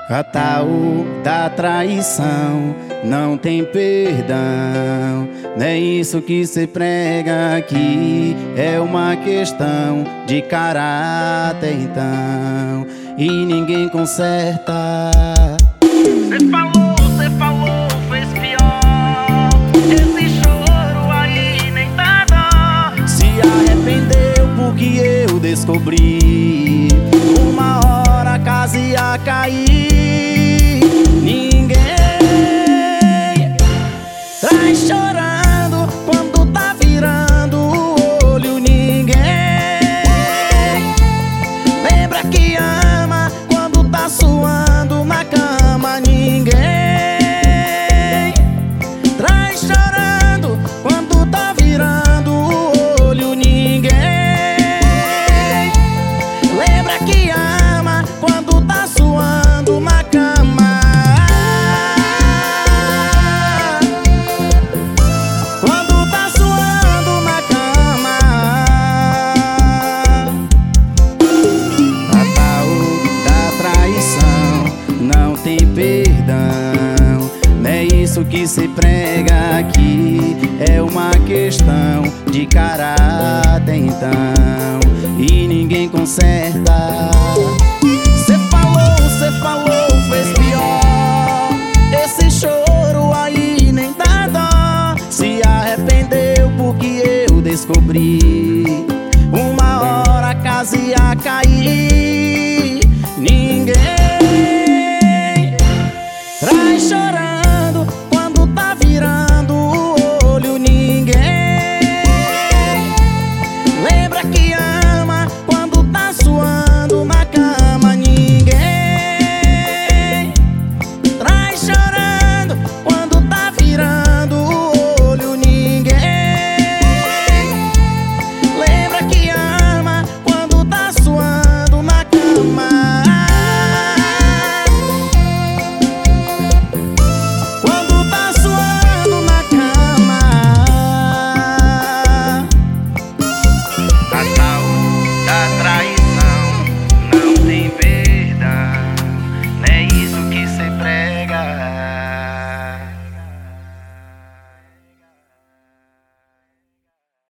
A tal da traição não tem perdão. Não é isso que cê prega aqui, é uma questão de caráter então, e ninguém conserta. Cê falou, fez pior. Esse choro aí nem dá dó. Se arrependeu porque eu descobri, uma hora a casa ia cair. Ninguém traz chorando quando tá virando o olho. Ninguém lembra que ama quando tá suando na cama. Ninguém traz chorando quando tá virando o olho. Ninguém lembra que ama quando tá suando na cama. Quando tá suando na cama. A tal da traição não tem perdão. Não é isso que cê prega aqui, é uma questão de caráter então, e ninguém conserta. Cê falou, fez pior. Esse choro aí nem dá dó. Se arrependeu porque eu descobri,